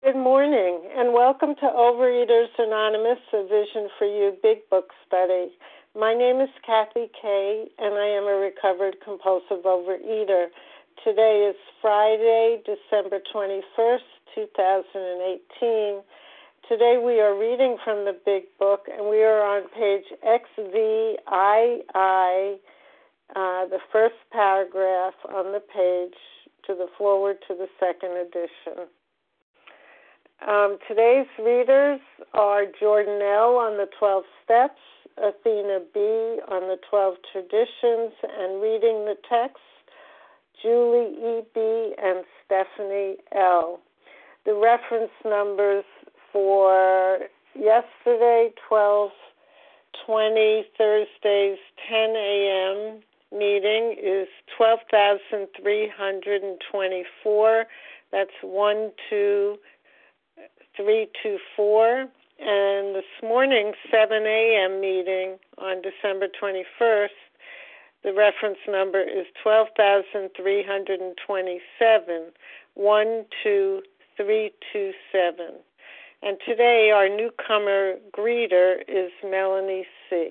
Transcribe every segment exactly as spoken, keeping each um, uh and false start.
Good morning, and welcome to Overeaters Anonymous, a Vision for You Big Book Study. My name is Kathy Kay, and I am a recovered compulsive overeater. Today is Friday, December twenty-first, two thousand eighteen. Today we are reading from the Big Book, and we are on page X V I I, uh, the first paragraph on the page, to the forward to the second edition. Um, today's readers are Jordan L. on the twelve Steps, Athena B. on the twelve Traditions, and reading the text, Julie E. B. and Stephanie L. The reference numbers for yesterday, twelve twenty, Thursday's ten a.m. meeting is twelve thousand three hundred twenty-four. That's one, two, three two four, and this morning's seven a.m. meeting on December twenty-first, the reference number is twelve thousand three hundred twenty-seven, one two three two seven. And today our newcomer greeter is Melanie C.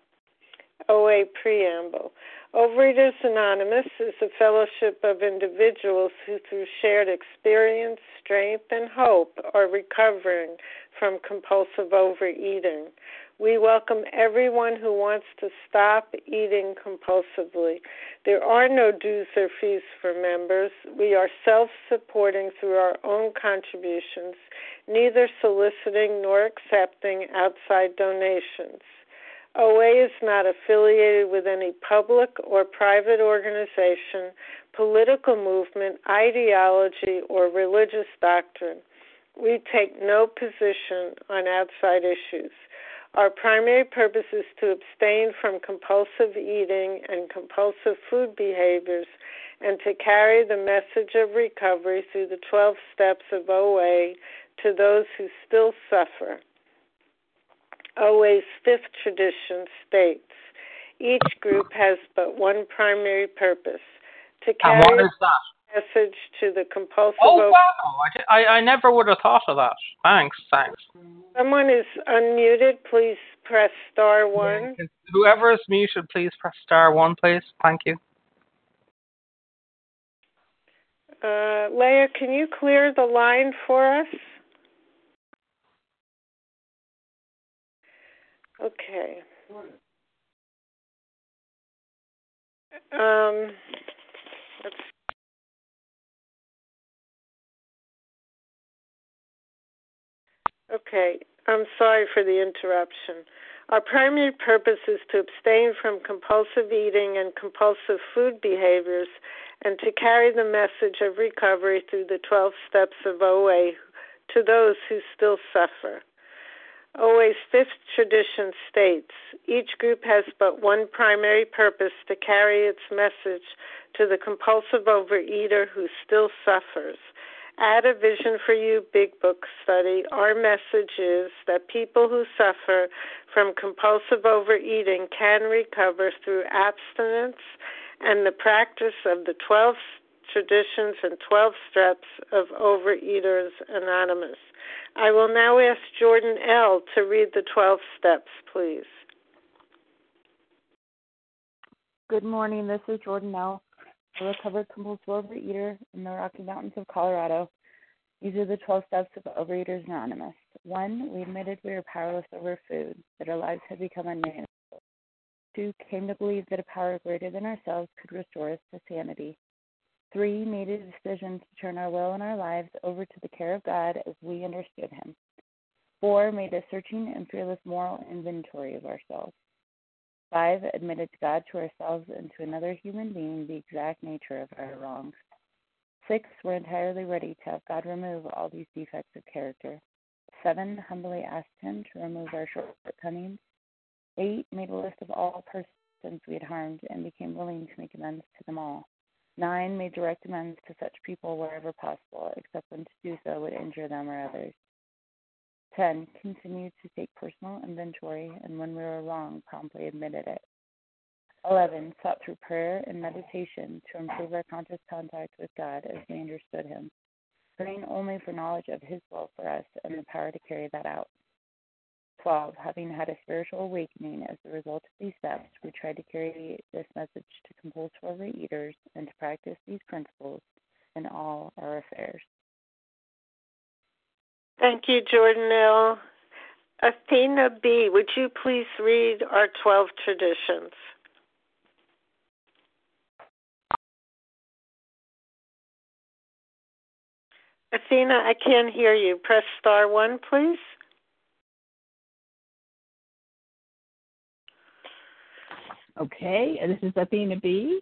O A Preamble. Overeaters Anonymous is a fellowship of individuals who, through shared experience, strength, and hope, are recovering from compulsive overeating. We welcome everyone who wants to stop eating compulsively. There are no dues or fees for members. We are self-supporting through our own contributions, neither soliciting nor accepting outside donations. O A is not affiliated with any public or private organization, political movement, ideology, or religious doctrine. We take no position on outside issues. Our primary purpose is to abstain from compulsive eating and compulsive food behaviors and to carry the message of recovery through the twelve steps of O A to those who still suffer. O A's fifth tradition states, each group has but one primary purpose, to carry and what is that? the message to the compulsive Oh, over- wow. I, I, I never would have thought of that. Thanks, thanks. Someone is unmuted. Please press star one. Yeah, whoever is muted, please press star one, please. Thank you. Uh, Leah, can you clear the line for us? Okay. Um, let's Okay, I'm sorry for the interruption. Our primary purpose is to abstain from compulsive eating and compulsive food behaviors and to carry the message of recovery through the twelve steps of O A to those who still suffer. O A's fifth tradition states, each group has but one primary purpose, to carry its message to the compulsive overeater who still suffers. At a Vision for You Big Book Study, our message is that people who suffer from compulsive overeating can recover through abstinence and the practice of the twelve traditions and twelve steps of Overeaters Anonymous. I will now ask Jordan L. to read the twelve steps, please. Good morning. This is Jordan L., a recovered compulsive overeater in the Rocky Mountains of Colorado. These are the twelve steps of Overeaters Anonymous. One, we admitted we were powerless over food, that our lives had become unmanageable. Two, came to believe that a power greater than ourselves could restore us to sanity. Three, made a decision to turn our will and our lives over to the care of God as we understood Him. Four, made a searching and fearless moral inventory of ourselves. Five, admitted to God, to ourselves, and to another human being the exact nature of our wrongs. Six, we're entirely ready to have God remove all these defects of character. Seven, humbly asked Him to remove our shortcomings. Eight, made a list of all persons we had harmed and became willing to make amends to them all. Nine, made direct amends to such people wherever possible, except when to do so would injure them or others. Ten, continued to take personal inventory, and when we were wrong, promptly admitted it. Eleven, sought through prayer and meditation to improve our conscious contact with God as we understood Him. praying only for knowledge of His will for us and the power to carry that out. twelve. Having had a spiritual awakening as a result of these steps, we try to carry this message to compulsive overeaters and to practice these principles in all our affairs. Thank you, Jordan L. Athena B., would you please read our twelve traditions? Athena, I can't hear you. Press star one, please. Okay, this is Athena B.,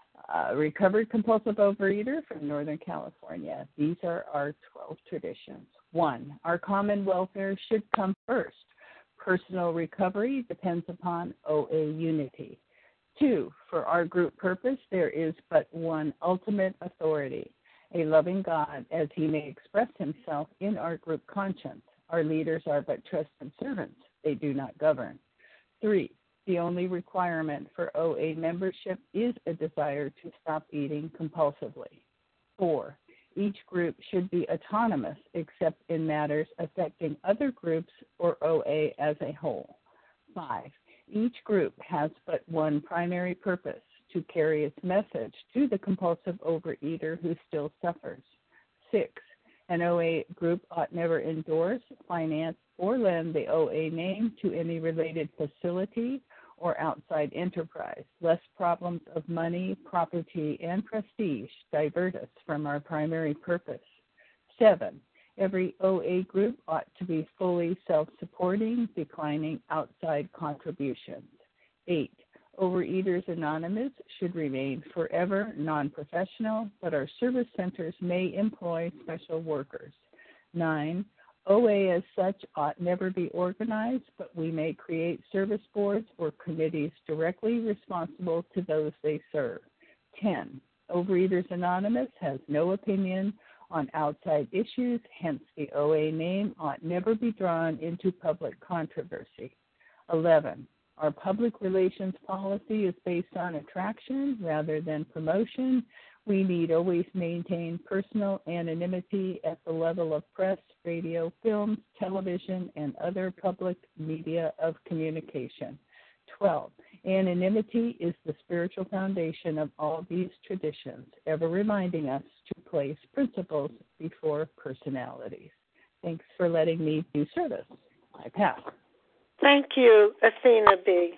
a recovered compulsive overeater from Northern California. These are our twelve traditions. One, our common welfare should come first. Personal recovery depends upon O A unity. Two, for our group purpose, there is but one ultimate authority, a loving God as He may express Himself in our group conscience. Our leaders are but trusted servants. They do not govern. Three, the only requirement for O A membership is a desire to stop eating compulsively. Four, each group should be autonomous except in matters affecting other groups or O A as a whole. Five, each group has but one primary purpose, to carry its message to the compulsive overeater who still suffers. Six, an O A group ought never endorse, finance, or lend the O A name to any related facility or outside enterprise, lest problems of money, property, and prestige divert us from our primary purpose. Seven, every O A group ought to be fully self-supporting, declining outside contributions. Eight, Overeaters Anonymous should remain forever non-professional, but our service centers may employ special workers. Nine, O A as such ought never be organized, but we may create service boards or committees directly responsible to those they serve. Ten, Overeaters Anonymous has no opinion on outside issues, hence the O A name ought never be drawn into public controversy. Eleven, our public relations policy is based on attraction rather than promotion. We need always maintain personal anonymity at the level of press, radio, films, television, and other public media of communication. Twelve, anonymity is the spiritual foundation of all these traditions, ever reminding us to place principles before personalities. Thanks for letting me do service. I pass. Thank you, Athena B.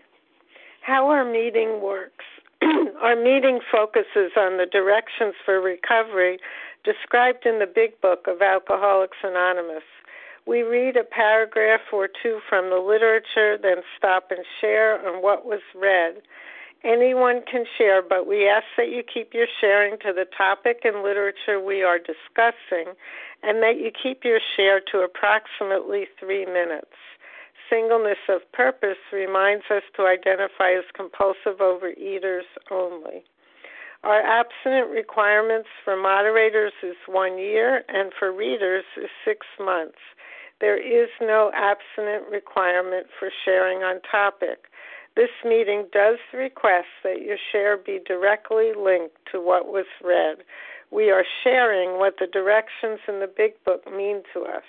How our meeting works. Our meeting focuses on the directions for recovery described in the Big Book of Alcoholics Anonymous. We read a paragraph or two from the literature, then stop and share on what was read. Anyone can share, but we ask that you keep your sharing to the topic and literature we are discussing, and that you keep your share to approximately three minutes. Singleness of purpose reminds us to identify as compulsive overeaters only. Our abstinent requirements for moderators is one year, and for readers is six months. There is no abstinent requirement for sharing on topic. This meeting does request that your share be directly linked to what was read. We are sharing what the directions in the Big Book mean to us.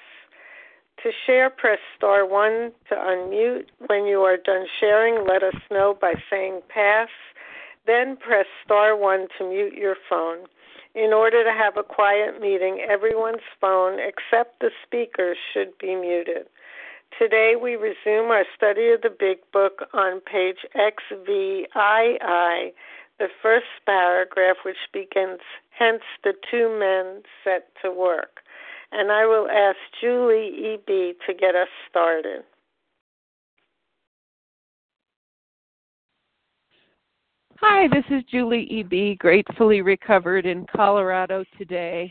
To share, press star one to unmute. When you are done sharing, let us know by saying pass. Then press star one to mute your phone. In order to have a quiet meeting, everyone's phone except the speaker's should be muted. Today we resume our study of the Big Book on page X V I I, the first paragraph which begins, hence the two men set to work. And I will ask Julie E B to get us started. Hi, this is Julie E B, gratefully recovered in Colorado today.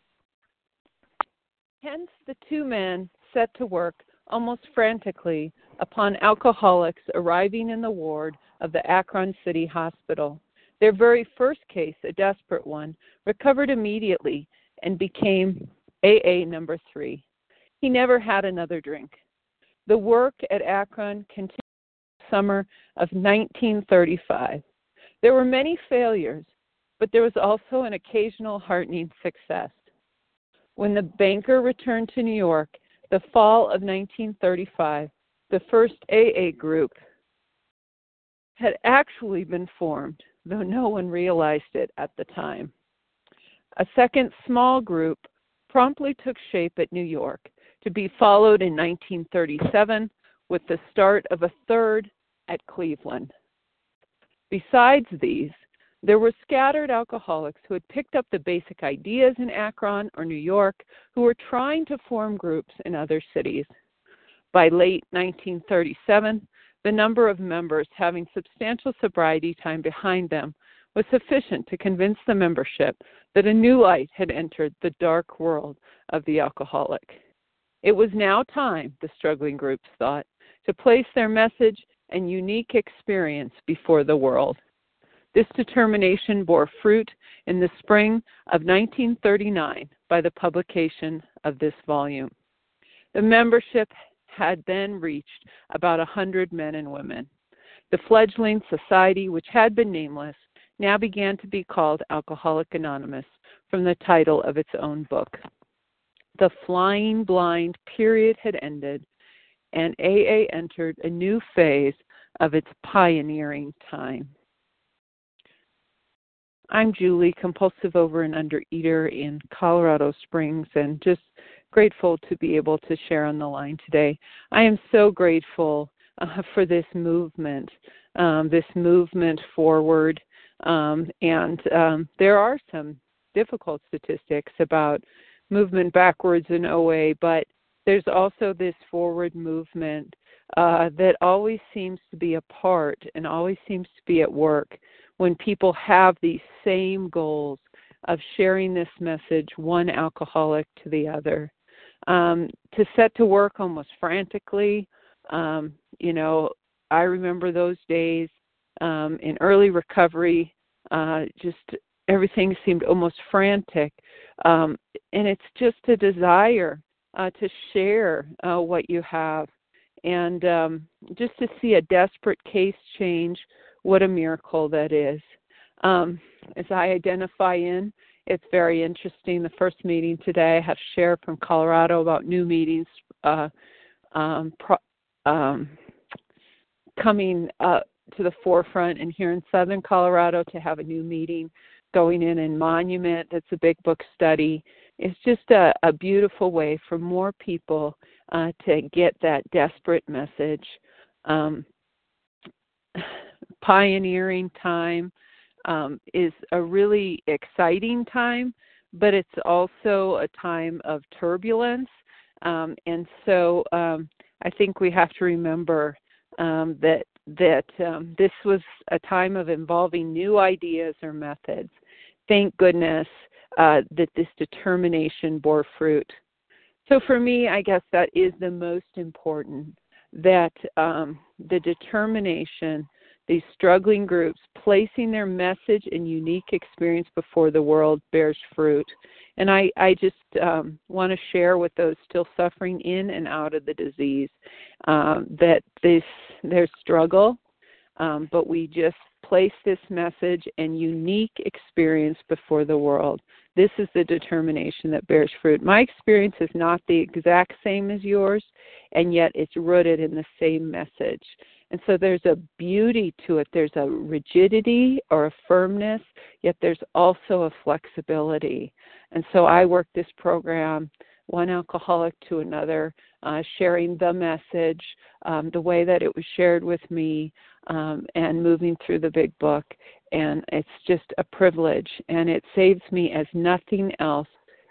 Hence, the two men set to work almost frantically upon alcoholics arriving in the ward of the Akron City Hospital. Their very first case, a desperate one, recovered immediately and became A A number three. He never had another drink. The work at Akron continued in the summer of nineteen thirty-five. There were many failures, but there was also an occasional heartening success. When the banker returned to New York, the fall of nineteen thirty-five, the first A A group had actually been formed, though no one realized it at the time. A second small group promptly took shape at New York, to be followed in nineteen thirty-seven with the start of a third at Cleveland. Besides these, there were scattered alcoholics who had picked up the basic ideas in Akron or New York, who were trying to form groups in other cities. By late nineteen thirty-seven, the number of members having substantial sobriety time behind them was sufficient to convince the membership that a new light had entered the dark world of the alcoholic. It was now time, the struggling groups thought, to place their message and unique experience before the world. This determination bore fruit in the spring of nineteen thirty-nine by the publication of this volume. The membership had then reached about one hundred men and women. The fledgling society, which had been nameless, now began to be called Alcoholics Anonymous from the title of its own book. The flying blind period had ended, and A A entered a new phase of its pioneering time. I'm Julie, compulsive over and undereater in Colorado Springs, and just grateful to be able to share on the line today. I am so grateful uh, for this movement, um, this movement forward, um, and um, there are some difficult statistics about movement backwards in O A, but there's also this forward movement uh, that always seems to be a part and always seems to be at work when people have these same goals of sharing this message, one alcoholic to the other. Um, to set to work almost frantically, um, you know, I remember those days um, in early recovery, uh, just everything seemed almost frantic. Um, and it's just a desire uh, to share uh, what you have. And um, just to see a desperate case change, what a miracle that is. Um, as I identify in, it's very interesting. The first meeting today, I have Cher from Colorado about new meetings uh, um, pro, um, coming uh, to the forefront. And here in Southern Colorado, to have a new meeting going in in Monument, that's a big book study. It's just a, a beautiful way for more people uh, to get that desperate message. Um, pioneering time um, is a really exciting time, but it's also a time of turbulence. Um, and so um, I think we have to remember um, that that um, this was a time of involving new ideas or methods. Thank goodness uh, that this determination bore fruit. So for me, I guess that is the most important, that um, the determination, these struggling groups placing their message and unique experience before the world bears fruit. And I, I just um, want to share with those still suffering in and out of the disease um, that this their struggle, um, but we just place this message and unique experience before the world. This is the determination that bears fruit. My experience is not the exact same as yours, and yet it's rooted in the same message. And so there's a beauty to it. There's a rigidity or a firmness, yet there's also a flexibility. And so I work this program, one alcoholic to another, uh, sharing the message, um, the way that it was shared with me, um, and moving through the big book. And it's just a privilege, and it saves me as nothing else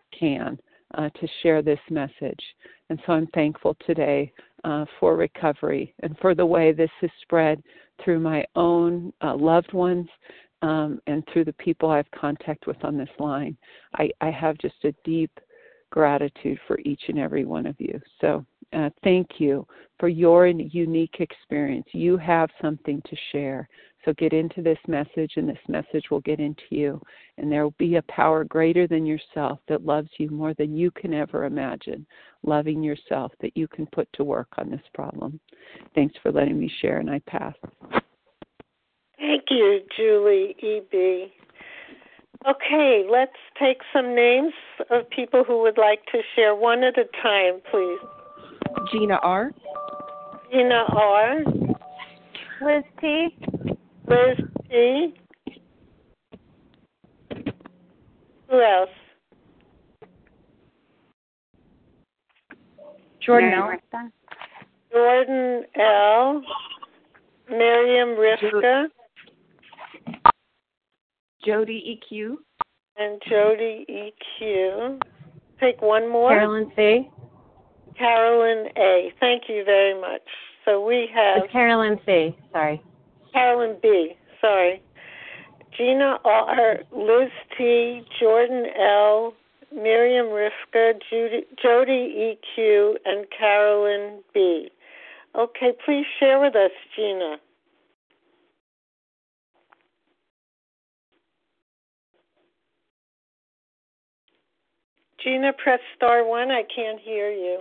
can uh, to share this message. And so I'm thankful today uh, for recovery and for the way this has spread through my own uh, loved ones um, and through the people I have contact with on this line. I, I have just a deep gratitude for each and every one of you. So uh, thank you for your unique experience. You have something to share. So get into this message, and this message will get into you. And there will be a power greater than yourself that loves you more than you can ever imagine, loving yourself, that you can put to work on this problem. Thanks for letting me share, and I pass. Thank you, Julie E B. Okay, let's take some names of people who would like to share one at a time, please. Gina R. Gina R. Liz T. Liz T. Who else? Jordan L. Jordan L. Miriam Rifka. Jody E Q. And Jody E Q. Take one more. Carolyn C. Carolyn A. Thank you very much. So we have... It's Carolyn C. Sorry. Carolyn B. Sorry. Gina R. Liz T. Jordan L. Miriam Rifka, Judy, Jody E Q, and Carolyn B. Okay, please share with us, Gina. Gina, press star one. I can't hear you.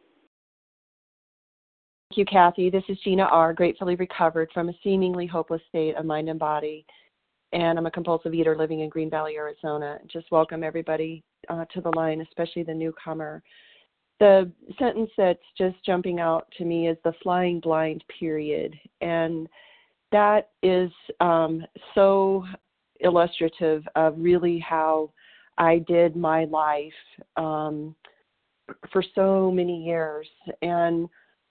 Thank you, Kathy. This is Gina R., gratefully recovered from a seemingly hopeless state of mind and body. And I'm a compulsive eater living in Green Valley, Arizona. Just welcome everybody uh, to the line, especially the newcomer. The sentence that's just jumping out to me is the flying blind period. And that is um, so illustrative of really how I did my life um, for so many years. And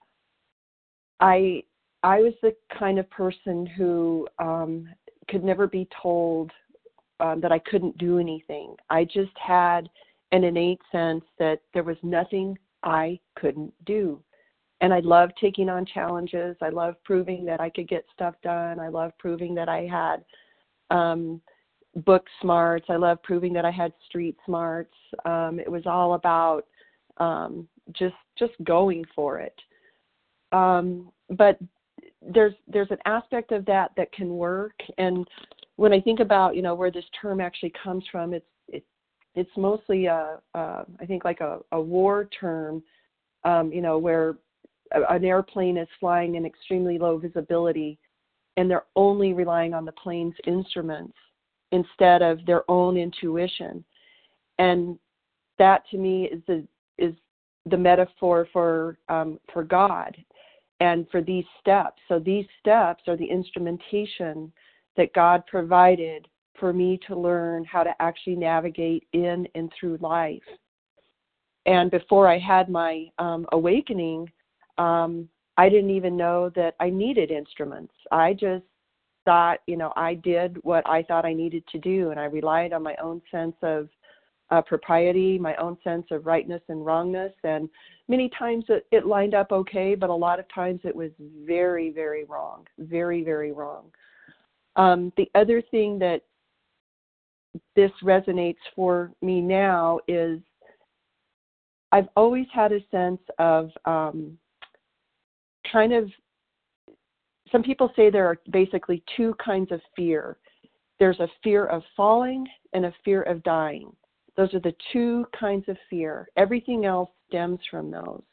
I I was the kind of person who um, could never be told um, that I couldn't do anything. I just had an innate sense that there was nothing I couldn't do. And I loved taking on challenges. I loved proving that I could get stuff done. I loved proving that I had um, book smarts. I loved proving that I had street smarts. Um, it was all about um, just just going for it. Um, but there's there's an aspect of that that can work. And when I think about, you know, where this term actually comes from, it's it, it's mostly a, a I think like a, a war term, um, you know, where a, an airplane is flying in extremely low visibility, and they're only relying on the plane's instruments instead of their own intuition. And that to me is the is the metaphor for um, for God and for these steps. So these steps are the instrumentation that God provided for me to learn how to actually navigate in and through life. And before I had my um, awakening, um, I didn't even know that I needed instruments. I just thought, you know, I did what I thought I needed to do, and I relied on my own sense of uh, propriety, my own sense of rightness and wrongness, and many times it, it lined up okay, but a lot of times it was very, very wrong, very, very wrong. Um, the other thing that this resonates for me now is I've always had a sense of um, kind of, some people say there are basically two kinds of fear. There's a fear of falling and a fear of dying. Those are the two kinds of fear. Everything else stems from those.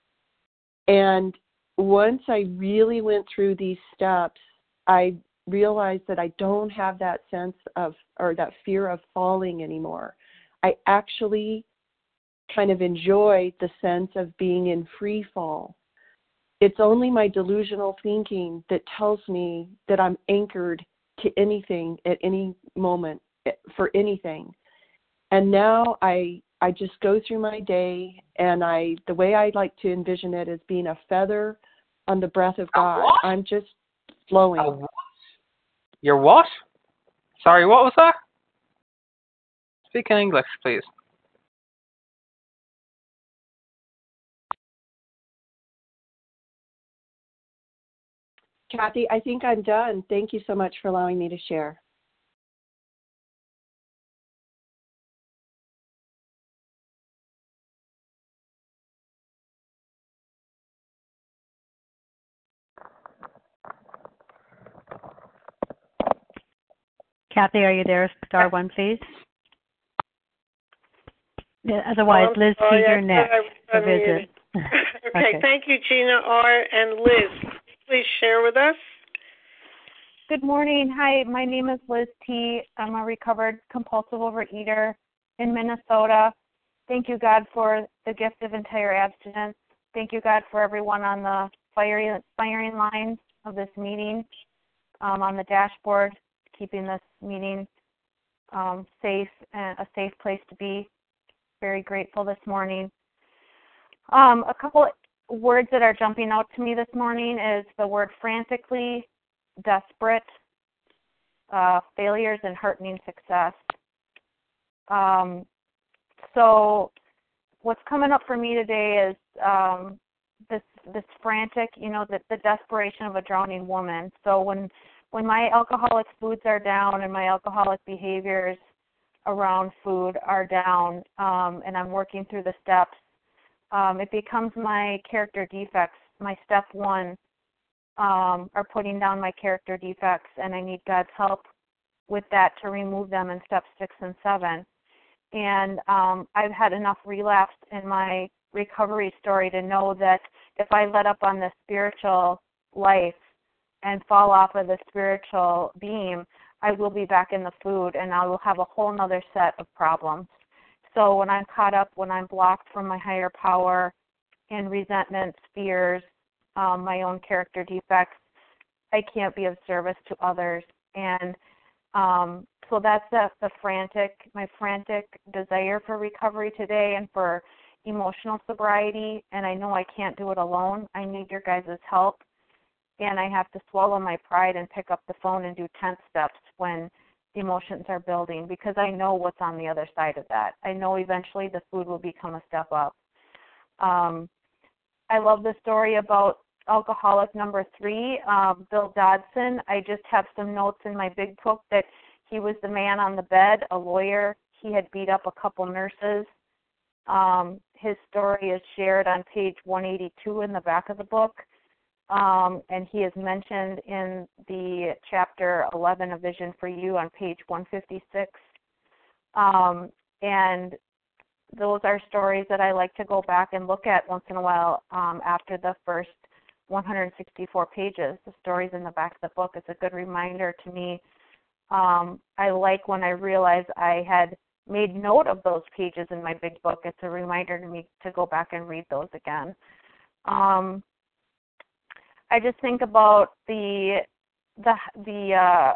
And once I really went through these steps, I realized that I don't have that sense of, or that fear of falling anymore. I actually kind of enjoy the sense of being in free fall. It's only my delusional thinking that tells me that I'm anchored to anything at any moment for anything. And now I I just go through my day, and I the way I like to envision it is being a feather on the breath of God. I'm just flowing. A what? You're what? Sorry, what was that? Speak in English, please. Kathy, I think I'm done. Thank you so much for allowing me to share. Kathy, are you there? Star one, please. Yeah, otherwise, oh, Liz, sorry, see your next to visit. okay, okay, thank you, Gina R. and Liz. Please share with us. Good morning. Hi, my name is Liz T. I'm a recovered compulsive overeater in Minnesota. Thank you, God, for the gift of entire abstinence. Thank you, God, for everyone on the firing, firing line of this meeting, um, on the dashboard, keeping this meeting um, safe and a safe place to be. Very grateful this morning. Um, a couple words that are jumping out to me this morning is the word frantically, desperate, uh, failures, and heartening success. Um, so what's coming up for me today is um, this this frantic, you know, the, the desperation of a drowning woman. So when when my alcoholic foods are down and my alcoholic behaviors around food are down, um, and I'm working through the steps, um, it becomes my character defects. My step one um, are putting down my character defects, and I need God's help with that to remove them in step six and seven. And um, I've had enough relapse in my recovery story to know that if I let up on the spiritual life and fall off of the spiritual beam, I will be back in the food, and I will have a whole other set of problems. So when I'm caught up, when I'm blocked from my higher power in resentments, fears, um, my own character defects, I can't be of service to others. And um, so that's the, the frantic, my frantic desire for recovery today and for emotional sobriety. And I know I can't do it alone. I need your guys' help. And I have to swallow my pride and pick up the phone and do ten steps when the emotions are building, because I know what's on the other side of that. I know eventually the food will become a step up. Um, I love the story about alcoholic number three, um, Bill Dodson. I just have some notes in my big book that he was the man on the bed, a lawyer. He had beat up a couple nurses. Um, his story is shared on page one eighty-two in the back of the book. Um, and he is mentioned in the chapter eleven of Vision for You on page one fifty-six. Um, and those are stories that I like to go back and look at once in a while um, after the first one hundred sixty-four pages. The stories in the back of the book is a good reminder to me. Um, I like when I realize I had made note of those pages in my big book. It's a reminder to me to go back and read those again. Um, I just think about the the the uh,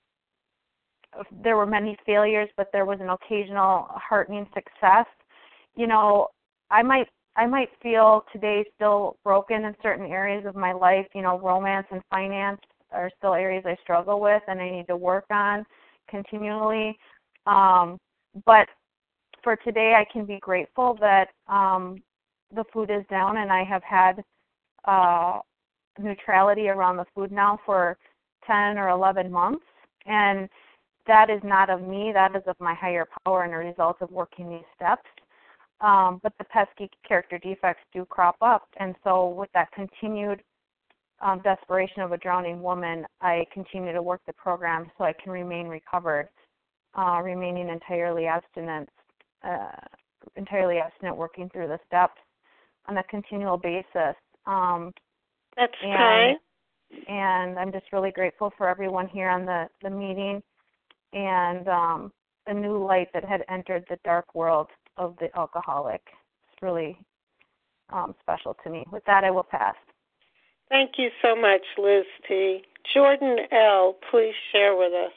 there were many failures, but there was an occasional heartening success. You know, I might I might feel today still broken in certain areas of my life. You know, romance and finance are still areas I struggle with, and I need to work on continually. Um, but for today, I can be grateful that um, the food is down, and I have had uh, neutrality around the food now for ten or eleven months, and that is not of me, that is of my higher power and a result of working these steps. Um, but the pesky character defects do crop up, and so with that continued um, desperation of a drowning woman, I continue to work the program so I can remain recovered, uh, remaining entirely abstinent, uh, entirely abstinent, working through the steps on a continual basis. Um, That's and, kind. And I'm just really grateful for everyone here on the, the meeting and um, a new light that had entered the dark world of the alcoholic. It's really um, special to me. With that, I will pass. Thank you so much, Liz T. Jordan L., please share with us.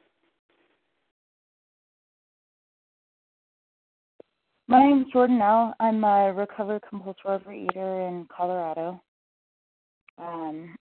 My name is Jordan L. I'm a recovered compulsive overeater in Colorado. Um,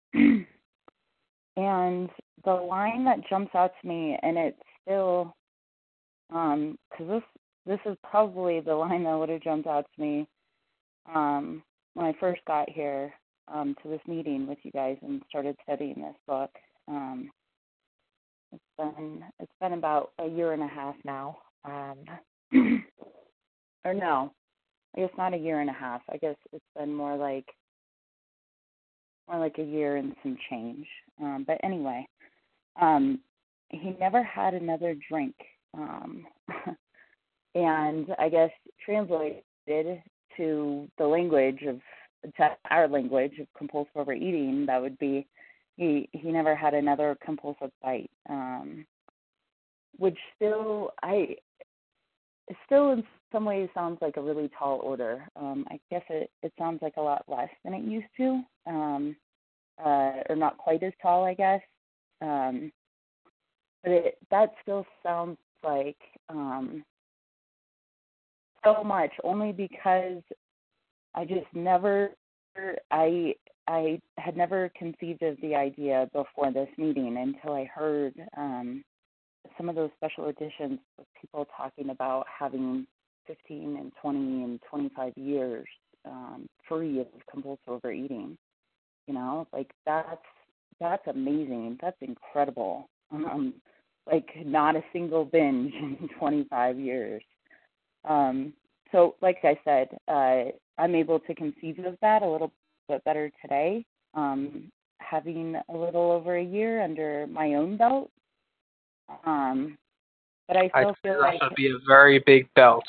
and the line that jumps out to me, and it's still, um, because this this is probably the line that would have jumped out to me um, when I first got here um, to this meeting with you guys and started studying this book. Um, it's been it's been about a year and a half now, um, or no, I guess not a year and a half. I guess it's been more like. More like a year and some change. Um, but anyway, um, he never had another drink. Um, and I guess translated to the language of, to our language of compulsive overeating, that would be he he never had another compulsive bite, um, which still I it still in some ways sounds like a really tall order. Um, I guess it, it sounds like a lot less than it used to, um, uh, or not quite as tall, I guess. Um, but it, that still sounds like um, so much, only because I just never, I I had never conceived of the idea before this meeting until I heard um, some of those special editions with people talking about having fifteen and twenty and twenty-five years um, free of compulsive overeating. You know, like that's that's amazing. That's incredible. Um, like not a single binge in twenty-five years. Um, so, like I said, uh, I'm able to conceive of that a little bit better today, um, having a little over a year under my own belt. Um, but I still I feel that like would be a very big belt.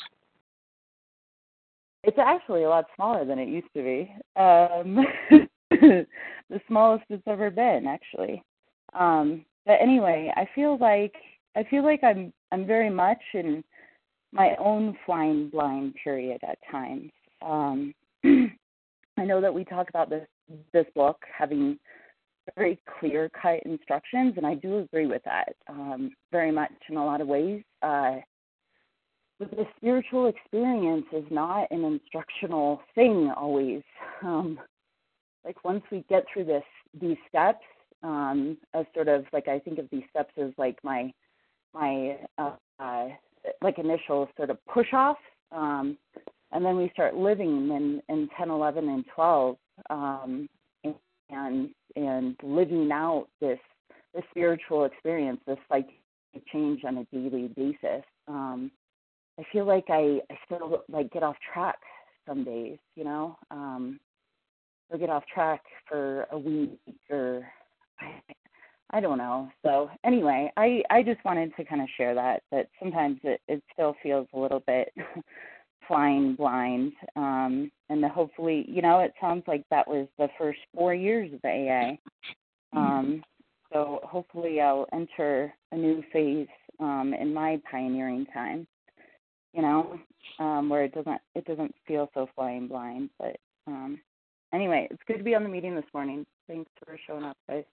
it's actually a lot smaller than it used to be. Um, the smallest it's ever been, actually. Um, but anyway, I feel like I feel like I'm I'm very much in my own flying blind period at times. Um, I know that we talk about this this book having very clear-cut instructions, and I do agree with that um, very much in a lot of ways. Uh, but the spiritual experience is not an instructional thing always. Um, like once we get through this, these steps, um, as sort of like I think of these steps as like my my uh, uh, like initial sort of push off, um, and then we start living in, in ten, eleven, and twelve, um, and and living out this this spiritual experience, this psychic change on a daily basis. Um, I feel like I, I still like get off track some days, you know, um, or get off track for a week or I, I don't know. So anyway, I, I just wanted to kind of share that, that sometimes it, it still feels a little bit flying blind. Um, and hopefully, you know, it sounds like that was the first four years of the A A. Um, so hopefully I'll enter a new phase um, in my pioneering time, you know, um, where it doesn't it doesn't feel so flying blind. But um, anyway, it's good to be on the meeting this morning. Thanks for showing up, guys.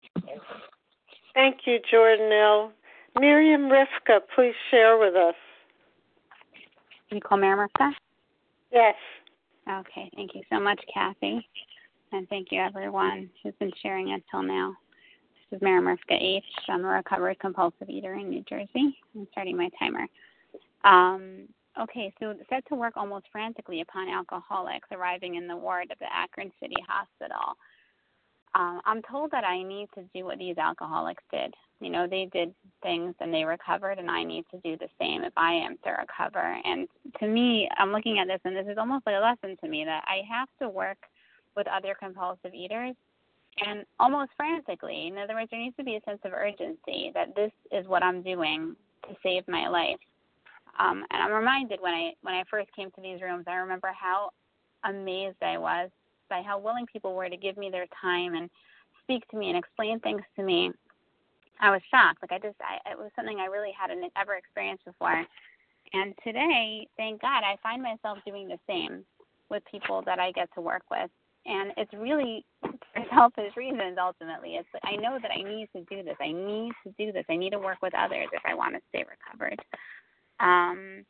Thank you, Jordanelle. Miriam Rifka, please share with us. Can you call Miriam Rifka? Yes. Okay, thank you so much, Kathy. And thank you, everyone who's been sharing until now. This is Miriam Rifka H. I'm a recovered compulsive eater in New Jersey. I'm starting my timer. Um, okay, so set to work almost frantically upon alcoholics arriving in the ward of the Akron City Hospital. Um, I'm told that I need to do what these alcoholics did. You know, they did things and they recovered, and I need to do the same if I am to recover. And to me, I'm looking at this, and this is almost like a lesson to me that I have to work with other compulsive eaters and almost frantically. In other words, there needs to be a sense of urgency that this is what I'm doing to save my life. Um, and I'm reminded when I when I first came to these rooms, I remember how amazed I was by how willing people were to give me their time and speak to me and explain things to me. I was shocked. Like I just, I, it was something I really hadn't ever experienced before. And today, thank God, I find myself doing the same with people that I get to work with. And it's really for selfish reasons, ultimately. It's I know that I need to do this. I need to do this. I need to work with others if I want to stay recovered. Um,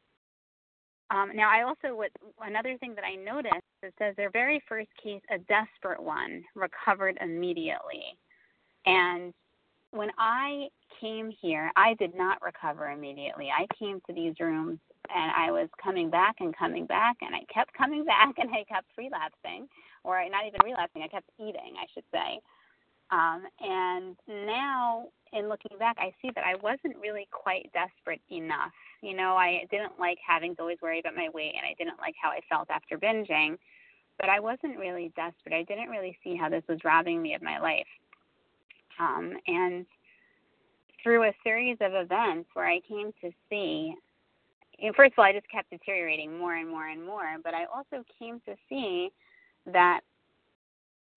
um, now, I also, would, another thing that I noticed, it says their very first case, a desperate one, recovered immediately. And when I came here, I did not recover immediately. I came to these rooms, and I was coming back and coming back, and I kept coming back, and I kept relapsing, or not even relapsing, I kept eating, I should say. Um, and now, in looking back, I see that I wasn't really quite desperate enough. You know, I didn't like having to always worry about my weight, and I didn't like how I felt after binging, but I wasn't really desperate. I didn't really see how this was robbing me of my life. Um, and through a series of events where I came to see, you know, first of all, I just kept deteriorating more and more and more, but I also came to see that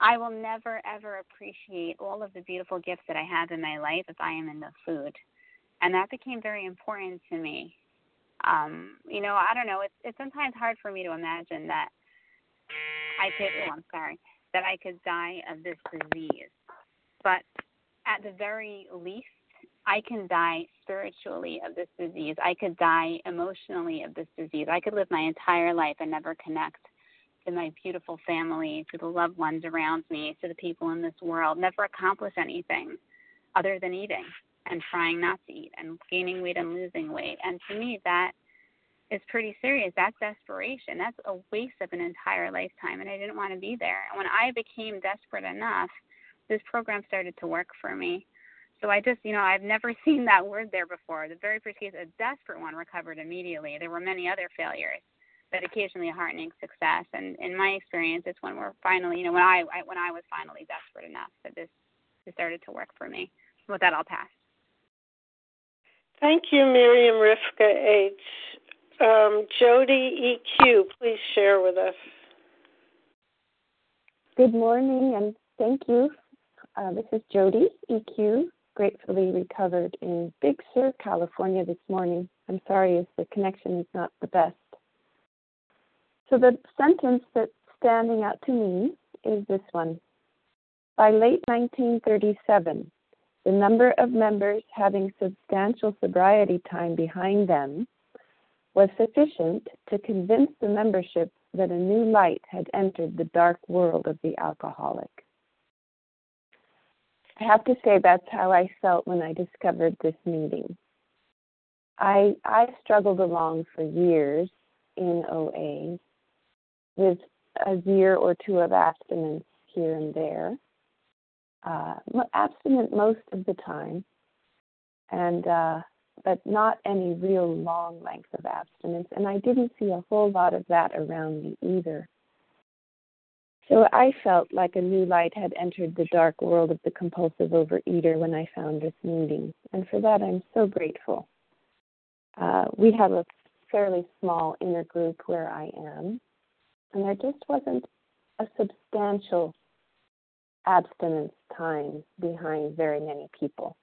I will never, ever appreciate all of the beautiful gifts that I have in my life if I am in the food. And that became very important to me. Um, you know, I don't know, it's, it's sometimes hard for me to imagine that I could, oh, I'm sorry, that I could die of this disease. But at the very least, I can die spiritually of this disease. I could die emotionally of this disease. I could live my entire life and never connect to my beautiful family, to the loved ones around me, to the people in this world, never accomplish anything other than eating and trying not to eat and gaining weight and losing weight. And to me, that is pretty serious. That's desperation. That's a waste of an entire lifetime, and I didn't want to be there. And when I became desperate enough, this program started to work for me. So I just, you know, I've never seen that word there before. The very first case, a desperate one, recovered immediately. There were many other failures, but occasionally a heartening success. And in my experience, it's when we're finally, you know, when I, I when I was finally desperate enough that this, this started to work for me. With that, I'll pass. Thank you, Miriam Rivka H. Um, Jody E Q, please share with us. Good morning, and thank you. Uh, this is Jody E Q, gratefully recovered in Big Sur, California this morning. I'm sorry if the connection is not the best. So the sentence that's standing out to me is this one. By late nineteen thirty-seven, the number of members having substantial sobriety time behind them was sufficient to convince the membership that a new light had entered the dark world of the alcoholic. I have to say that's how I felt when I discovered this meeting. I I struggled along for years in O A with a year or two of abstinence here and there, uh, abstinent most of the time, and uh, but not any real long length of abstinence, and I didn't see a whole lot of that around me either. So I felt like a new light had entered the dark world of the compulsive overeater when I found this meeting, and for that I'm so grateful. Uh, we have a fairly small inner group where I am, and there just wasn't a substantial abstinence time behind very many people.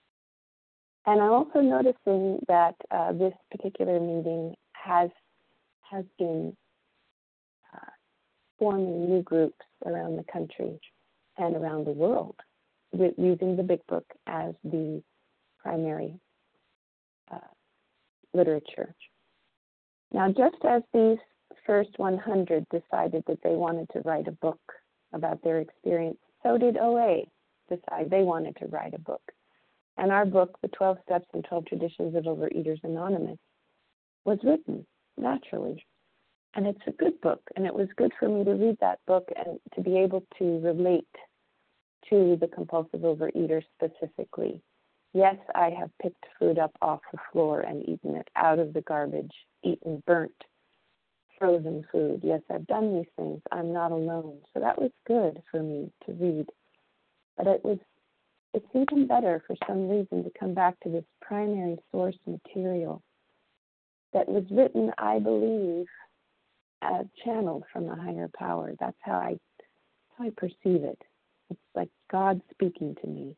And I'm also noticing that uh, this particular meeting has has been uh, forming new groups around the country and around the world, with, using the Big Book as the primary uh, literature. Now, just as these first one hundred decided that they wanted to write a book about their experience, so did O A decide they wanted to write a book. And our book, The twelve Steps and twelve Traditions of Overeaters Anonymous, was written naturally. And it's a good book, and it was good for me to read that book and to be able to relate to the compulsive overeater specifically. Yes, I have picked food up off the floor and eaten it out of the garbage, eaten burnt, frozen food. Yes, I've done these things. I'm not alone. So that was good for me to read. But it was it's even better for some reason to come back to this primary source material that was written, I believe, uh, channeled from a higher power. That's how I, how I perceive it. It's like God speaking to me.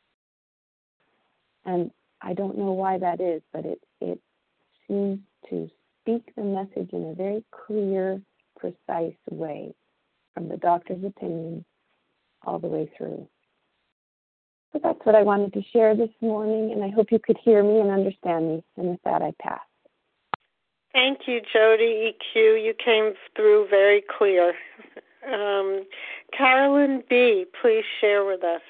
And I don't know why that is, but it, it seems to speak the message in a very clear, precise way, from the doctor's opinion all the way through. So that's what I wanted to share this morning, and I hope you could hear me and understand me. And with that, I pass. Thank you, Jody E Q. You came through very clear. Um, Carolyn B., please share with us.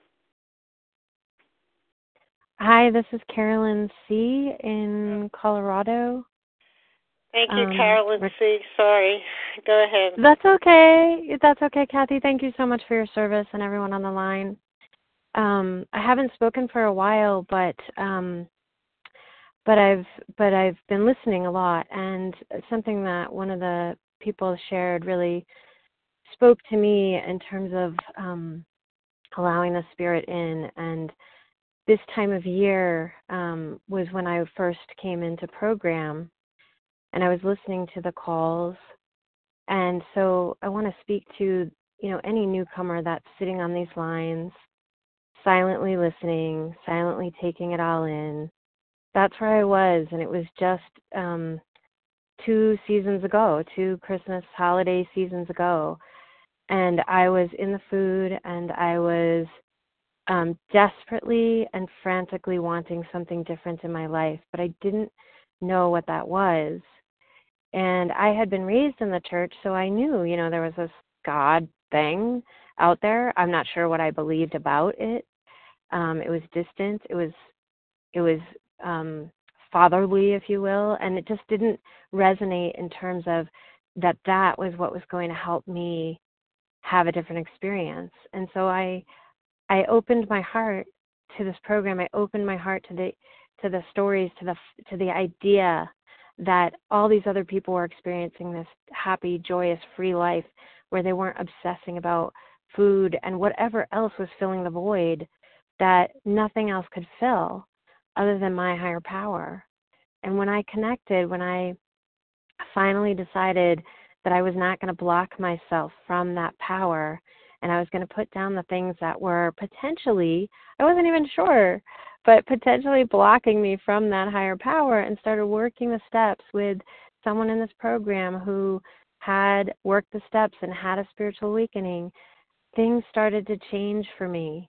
Hi, this is Carolyn C. in Colorado. Thank you, um, Carolyn C. Sorry. Go ahead. That's okay. That's okay, Kathy. Thank you so much for your service and everyone on the line. Um, I haven't spoken for a while, but um, but I've but I've been listening a lot, and something that one of the people shared really spoke to me in terms of um, allowing the Spirit in. And this time of year um, was when I first came into program, and I was listening to the calls. And so I want to speak to you know, any newcomer that's sitting on these lines, silently listening, silently taking it all in. That's where I was, and it was just um, two seasons ago, two Christmas holiday seasons ago, and I was in the food, and I was um, desperately and frantically wanting something different in my life, but I didn't know what that was. And I had been raised in the church, so I knew, you know, there was this God thing out there. I'm not sure what I believed about it. Um, it was distant. It was, it was um, fatherly, if you will, and it just didn't resonate in terms of that that was what was going to help me have a different experience. And so I, I opened my heart to this program. I opened my heart to the, to the stories, to the, to the idea that all these other people were experiencing this happy, joyous, free life where they weren't obsessing about food and whatever else was filling the void that nothing else could fill other than my higher power. And when I connected, when I finally decided that I was not going to block myself from that power, and I was going to put down the things that were potentially, I wasn't even sure, but potentially blocking me from that higher power, and started working the steps with someone in this program who had worked the steps and had a spiritual awakening, things started to change for me.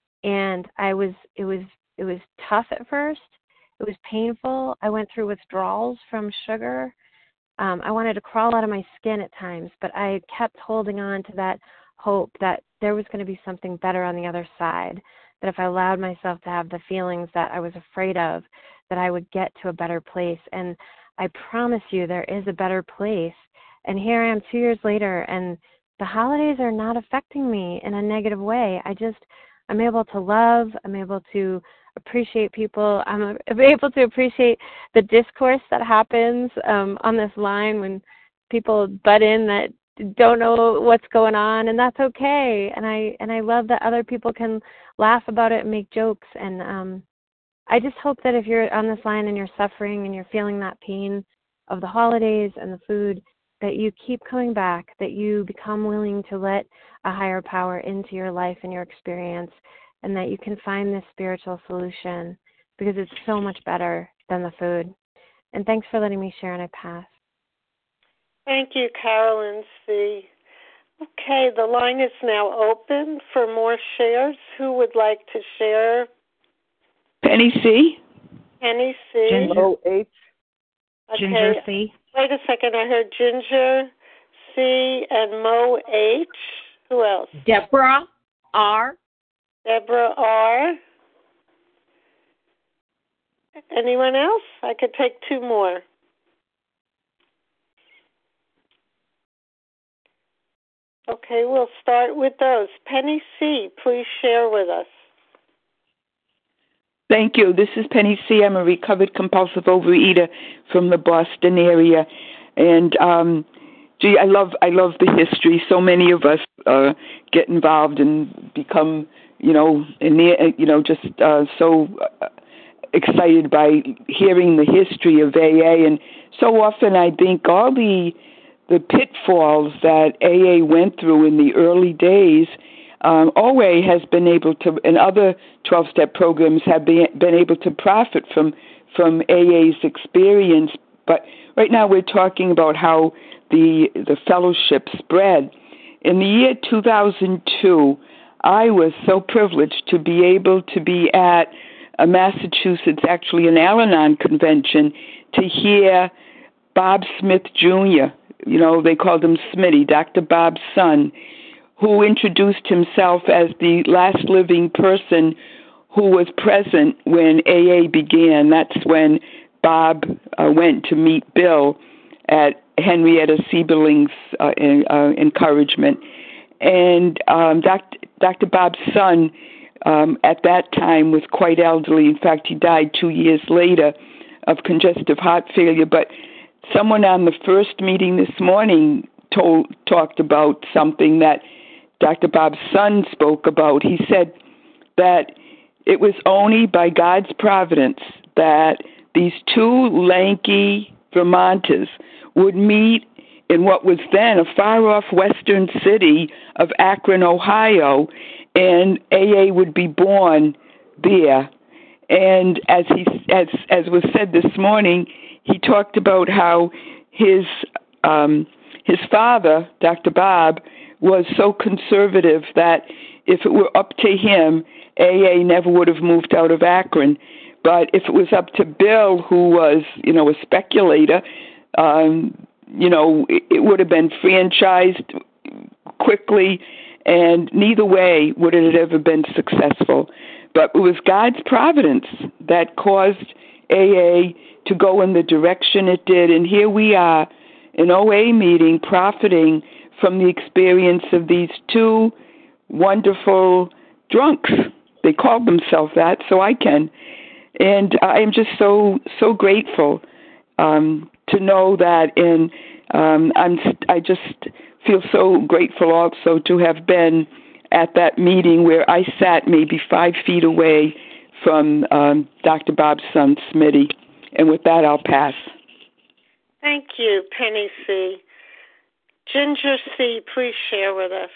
And I was, it was, it was tough at first. It was painful. I went through withdrawals from sugar. Um, I wanted to crawl out of my skin at times, but I kept holding on to that hope that there was going to be something better on the other side, that if I allowed myself to have the feelings that I was afraid of, that I would get to a better place. And I promise you there is a better place. And here I am two years later, and the holidays are not affecting me in a negative way. I just, I'm able to love, I'm able to appreciate people, I'm able to appreciate the discourse that happens um, on this line when people butt in that don't know what's going on, and that's okay. And I and I love that other people can laugh about it and make jokes. And um, I just hope that if you're on this line and you're suffering and you're feeling that pain of the holidays and the food, that you keep coming back, that you become willing to let a higher power into your life and your experience, and that you can find this spiritual solution, because it's so much better than the food. And thanks for letting me share, and I pass. Thank you, Carolyn C. Okay, the line is now open for more shares. Who would like to share? Penny C. Penny C. Ginger H. Okay. Ginger C. Wait a second, I heard Ginger C. and Mo H. Who else? Deborah R. Deborah R. Anyone else? I could take two more. Okay, we'll start with those. Penny C., please share with us. Thank you. This is Penny C. I'm a recovered compulsive overeater from the Boston area. And, um, gee, I love I love the history. So many of us uh, get involved and become, you know, in the, you know, just uh, so excited by hearing the history of A A. And so often I think all the the pitfalls that A A went through in the early days, um, O A has been able to, and other twelve-step programs have been, been able to profit from from A A's experience. But right now we're talking about how the the fellowship spread. In the year two thousand two, I was so privileged to be able to be at a Massachusetts, actually an Al-Anon convention, to hear Bob Smith Junior, you know, they called him Smitty, Doctor Bob's son, who introduced himself as the last living person who was present when A A began. That's when Bob uh, went to meet Bill at Henrietta Siebeling's uh, in, uh, encouragement. And um, Doctor Doctor Bob's son um, at that time was quite elderly. In fact, he died two years later of congestive heart failure. But someone on the first meeting this morning told talked about something that Doctor Bob's son spoke about. He said that it was only by God's providence that these two lanky Vermonters would meet in what was then a far-off western city of Akron, Ohio, and A A would be born there. And as he, as as was said this morning, he talked about how his um, his father, Doctor Bob, was so conservative that if it were up to him, A A never would have moved out of Akron. But if it was up to Bill, who was, you know, a speculator, um, you know, it, it would have been franchised quickly, and neither way would it have ever been successful. But it was God's providence that caused A A to go in the direction it did. And here we are, an O A meeting, profiting from the experience of these two wonderful drunks. They called themselves that, so I can. And I am just so, so grateful um, to know that. And um, I'm, I just feel so grateful also to have been at that meeting where I sat maybe five feet away from um, Doctor Bob's son, Smitty. And with that, I'll pass. Thank you, Penny C. Ginger C., please share with us.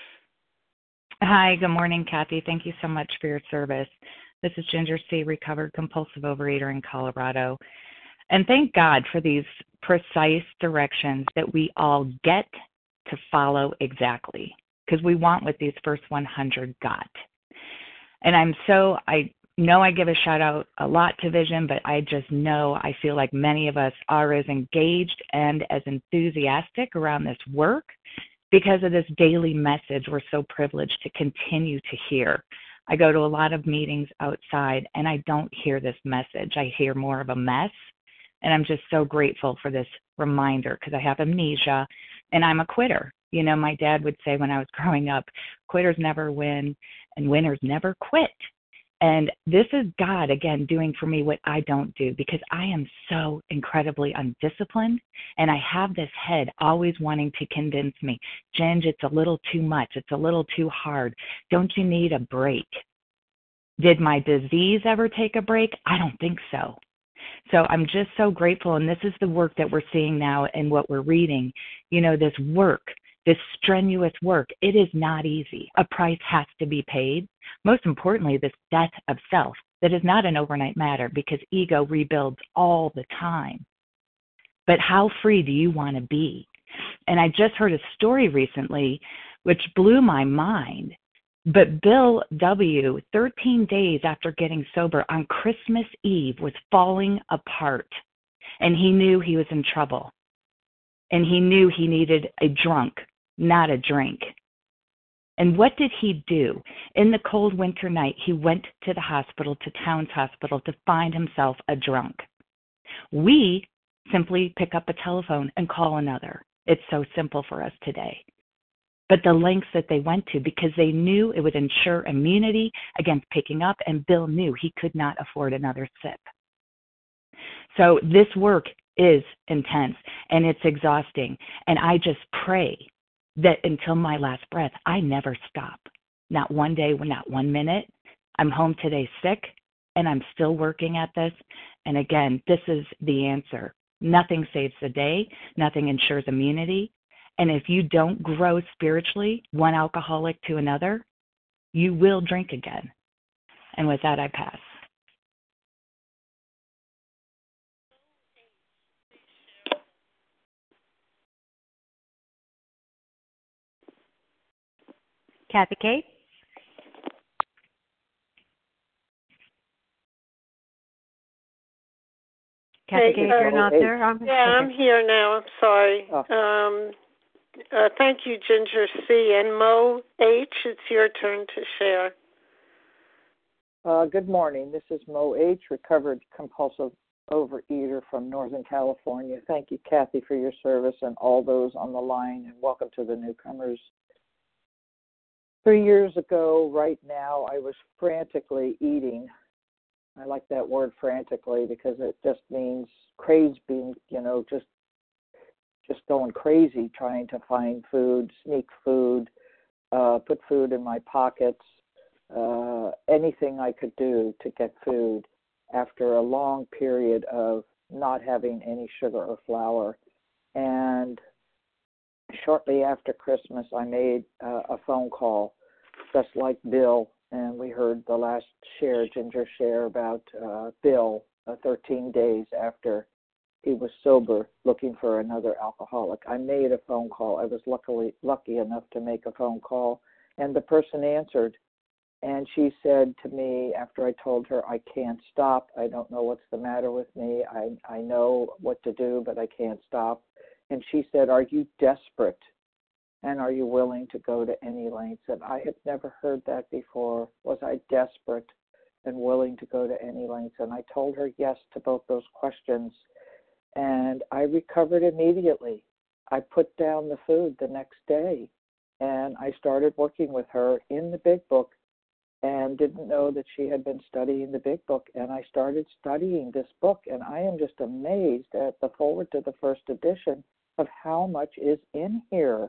Hi, good morning, Kathy. Thank you so much for your service. This is Ginger C., recovered compulsive overeater in Colorado. And thank God for these precise directions that we all get to follow exactly, because we want what these first one hundred got. And I'm so, I know I give a shout out a lot to Vision, but I just know I feel like many of us are as engaged and as enthusiastic around this work because of this daily message we're so privileged to continue to hear. I go to a lot of meetings outside and I don't hear this message. I hear more of a mess. And I'm just so grateful for this reminder because I have amnesia and I'm a quitter. You know, my dad would say when I was growing up, quitters never win and winners never quit. And this is God, again, doing for me what I don't do because I am so incredibly undisciplined and I have this head always wanting to convince me, Ginge, it's a little too much. It's a little too hard. Don't you need a break? Did my disease ever take a break? I don't think so. So I'm just so grateful. And this is the work that we're seeing now and what we're reading. You know, this work, this strenuous work, it is not easy. A price has to be paid. Most importantly, this death of self that is not an overnight matter because ego rebuilds all the time. But how free do you want to be? And I just heard a story recently which blew my mind. But Bill W., thirteen days after getting sober on Christmas Eve, was falling apart. And he knew he was in trouble. And he knew he needed a drunk, not a drink. And what did he do? In the cold winter night, he went to the hospital, to Towns Hospital, to find himself a drunk. We simply pick up a telephone and call another. It's so simple for us today. But the lengths that they went to because they knew it would ensure immunity against picking up, and Bill knew he could not afford another sip. So this work is intense and it's exhausting. And I just pray that until my last breath, I never stop. Not one day, not one minute. I'm home today sick and I'm still working at this. And again, this is the answer. Nothing saves the day. Nothing ensures immunity. And if you don't grow spiritually, one alcoholic to another, you will drink again. And with that, I pass. Kathy K. Kathy Hey, K, if uh, you're not there, I'm yeah, I'm okay. here now. I'm sorry. Oh. Um, uh, thank you, Ginger C. And Mo H., it's your turn to share. Uh, good morning. This is Mo H., recovered compulsive overeater from Northern California. Thank you, Kathy, for your service and all those on the line, and welcome to the newcomers. Three years ago, right now, I was frantically eating. I like that word frantically because it just means crazy, being, you know, just just going crazy trying to find food, sneak food, uh, put food in my pockets, uh, anything I could do to get food after a long period of not having any sugar or flour. And shortly after Christmas, I made uh, a phone call, just like Bill, and we heard the last share, Ginger share, about uh, Bill, uh, thirteen days after he was sober, looking for another alcoholic. I made a phone call. I was luckily lucky enough to make a phone call, and the person answered. And she said to me, after I told her, I can't stop. I don't know what's the matter with me. I, I know what to do, but I can't stop. And she said, are you desperate? And are you willing to go to any lengths? And I had never heard that before. Was I desperate and willing to go to any lengths? And I told her yes to both those questions. And I recovered immediately. I put down the food the next day. And I started working with her in the Big Book, and didn't know that she had been studying the Big Book. And I started studying this book, and I am just amazed at the forward to the first edition of how much is in here.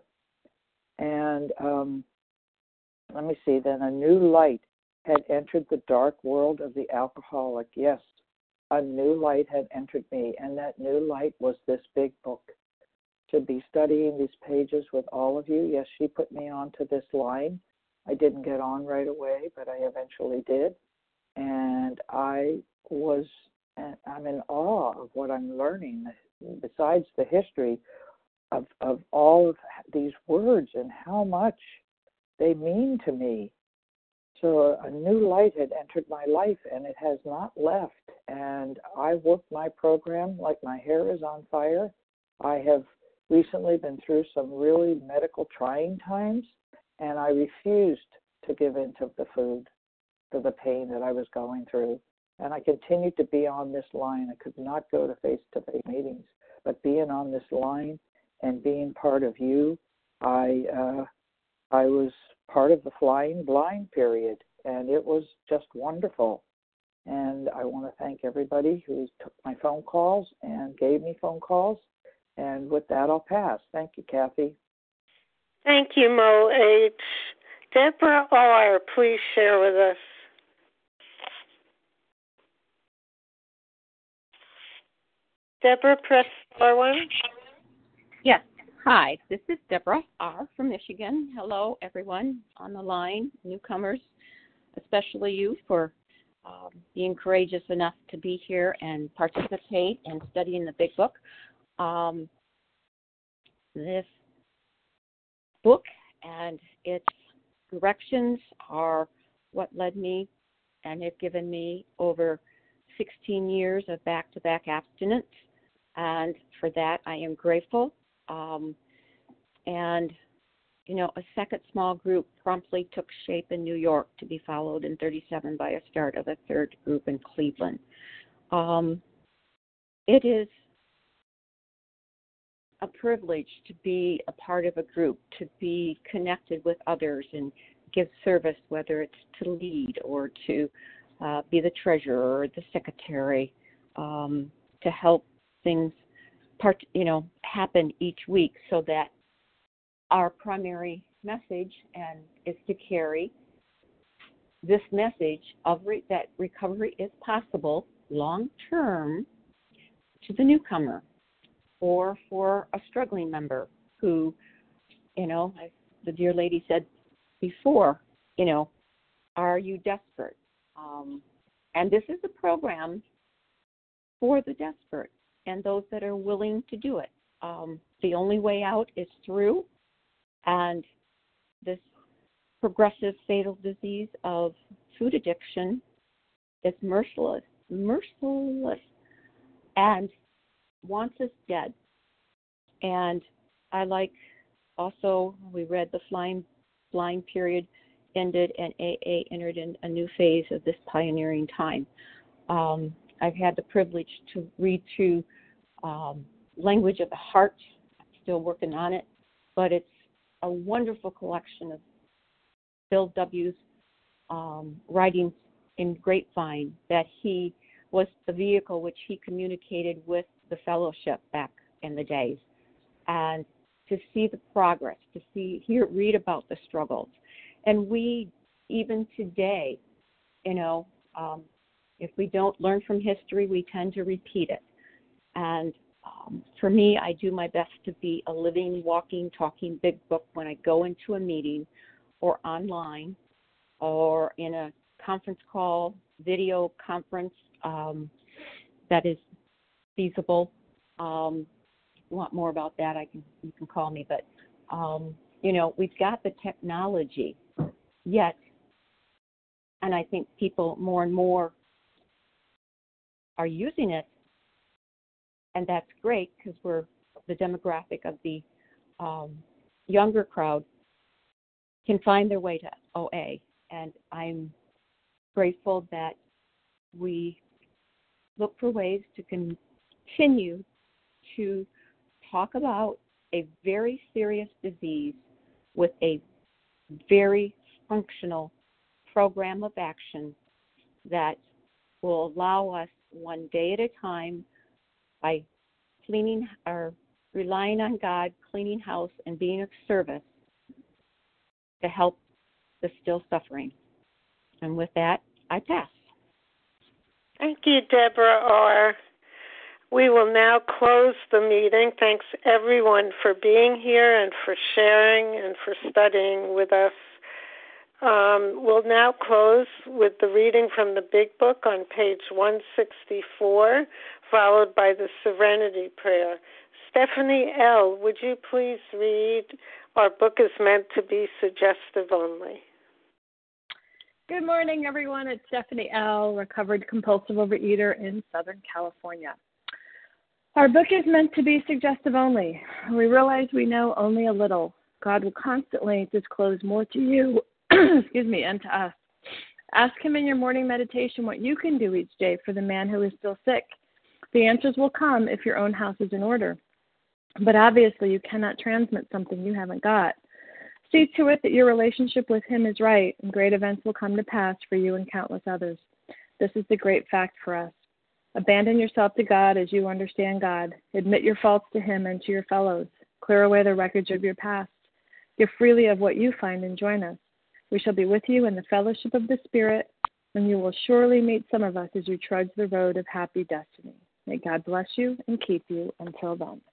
And um, let me see, then a new light had entered the dark world of the alcoholic. Yes, a new light had entered me, and that new light was this Big Book. To be studying these pages with all of you, yes, she put me onto this line. I didn't get on right away, but I eventually did. And I was, I'm in awe of what I'm learning, besides the history of, of all of these words and how much they mean to me. So a new light had entered my life, and it has not left. And I work my program like my hair is on fire. I have recently been through some really medical trying times, and I refused to give in to the food, to the pain that I was going through. And I continued to be on this line. I could not go to face-to-face meetings, but being on this line and being part of you, I uh, I was part of the flying blind period, and it was just wonderful. And I want to thank everybody who took my phone calls and gave me phone calls. And with that, I'll pass. Thank you, Kathy. Thank you, Mo H. Deborah R., please share with us. Deborah, press star one. Yes. Hi, this is Deborah R. from Michigan. Hello, everyone on the line, newcomers, especially you for um, being courageous enough to be here and participate and studying the Big Book. Um, this book and its directions are what led me and have given me over sixteen years of back-to-back abstinence, and for that I am grateful. Um, and, you know, a second small group promptly took shape in New York, to be followed in thirty-seven by a start of a third group in Cleveland. Um, it is a privilege to be a part of a group, to be connected with others and give service, whether it's to lead or to uh, be the treasurer or the secretary, um, to help things part, you know, happen each week, so that our primary message and is to carry this message of re- that recovery is possible long term to the newcomer, or for a struggling member who, you know, as the dear lady said before, you know, are you desperate? Um, and this is a program for the desperate and those that are willing to do it. Um, the only way out is through, and this progressive fatal disease of food addiction is merciless, merciless, and wants us dead. And I like also, we read the flying blind period ended and A A entered in a new phase of this pioneering time. Um, I've had the privilege to read through um, Language of the Heart. I'm still working on it, but it's a wonderful collection of Bill W.'s um, writings in Grapevine, that he was the vehicle which he communicated with the fellowship back in the days. And to see the progress, to see, hear, read about the struggles. And we, even today, you know, um, if we don't learn from history, we tend to repeat it. And Um, for me, I do my best to be a living, walking, talking big book when I go into a meeting or online or in a conference call, video conference um, that is feasible. Um, if you want more about that, I can you can call me. But, um, you know, we've got the technology yet, and I think people more and more are using it, and that's great because we're the demographic of the um, younger crowd can find their way to O A, and I'm grateful that we look for ways to continue to talk about a very serious disease with a very functional program of action that will allow us one day at a time by cleaning or relying on God, cleaning house, and being of service to help the still suffering. And with that, I pass. Thank you, Deborah R. We will now close the meeting. Thanks, everyone, for being here and for sharing and for studying with us. Um, we'll now close with the reading from the Big Book on page one sixty-four, followed by the Serenity Prayer. Stephanie L., would you please read Our Book is Meant to Be Suggestive Only? Good morning, everyone. It's Stephanie L., recovered compulsive overeater in Southern California. Our book is meant to be suggestive only. We realize we know only a little. God will constantly disclose more to you, excuse me, and to us. Ask him in your morning meditation what you can do each day for the man who is still sick. The answers will come if your own house is in order. But obviously you cannot transmit something you haven't got. See to it that your relationship with him is right, and great events will come to pass for you and countless others. This is the great fact for us. Abandon yourself to God as you understand God. Admit your faults to him and to your fellows. Clear away the wreckage of your past. Give freely of what you find and join us. We shall be with you in the fellowship of the Spirit, and you will surely meet some of us as you trudge the road of happy destiny. May God bless you and keep you until then.